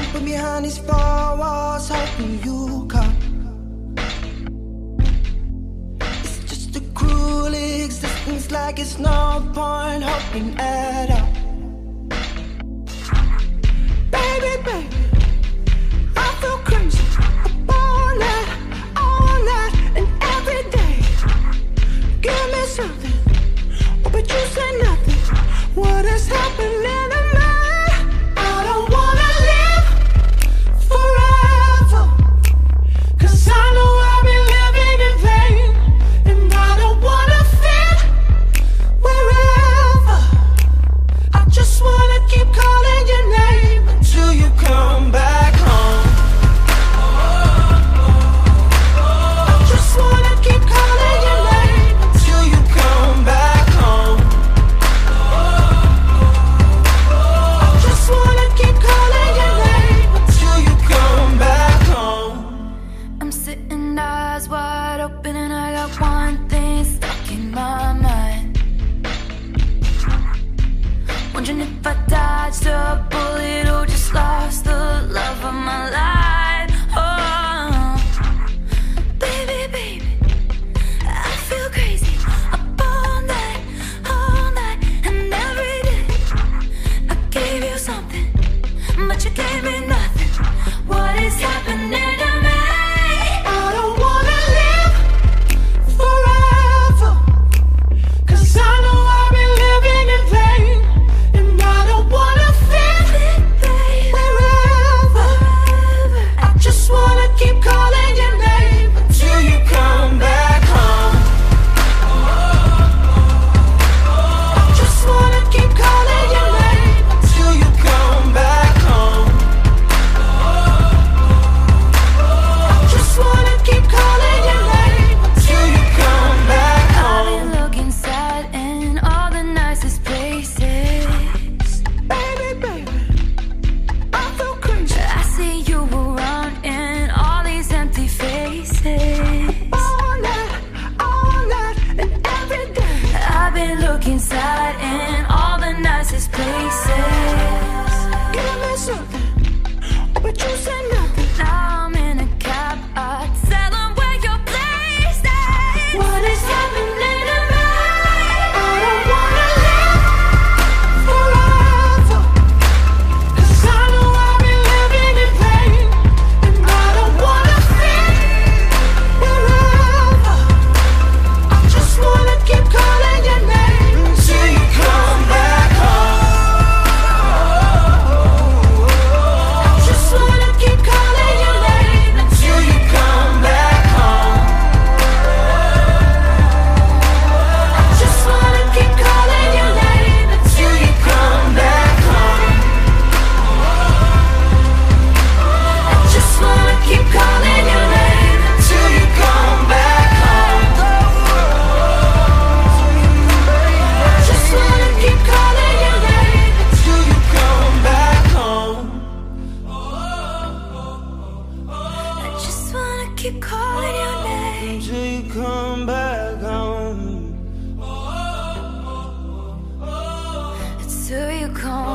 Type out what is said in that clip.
jumping behind these four walls, hoping you come. It's just a cruel existence, like it's no point hoping at all. Baby, baby, I feel crazy all night and every day. Give me something, oh, but you say nothing. What is happening to me? I don't wanna live forever, 'cause I know I've been living in vain. And I don't wanna fit wherever. I just wanna keep calling your name until you come back home. I just wanna keep calling your name until you come back home. I just wanna keep calling your name until you come back home. I'm sitting eyes wide open and I got one thing stuck in my mind. Wondering if I dodged a bullet or just lost the love of my life. Oh, baby, baby, I feel crazy up all night and every day. I gave you something, but you gave me nothing. What is happening to me? I don't wanna live forever, 'cause I know I've been living in vain. And I don't wanna fit wherever. I just wanna keep calling your name until you come back home. I just wanna keep calling your name until you come back home. I just wanna keep calling your name until you come back I've home. been looking sad in all the nicest places. Baby, baby, I feel crazy I see you around in all these empty faces. all night and every day. I've been looking sad in all the nicest places. Give me something, oh, but you say nothing. Now I'm in a cab, I tell 'em where your place is. What is happening to me? I don't wanna live forever, 'cause I know I've been living in vain. And I don't wanna fit wherever. I just wanna keep calling your name until you come back home. I just wanna keep calling your name until you come back home. I just wanna keep calling your name until you come back home. I just wanna keep calling your name until you come back home. I just wanna keep calling your name until you come back home. I just wanna keep calling your name Until you come back home. until you come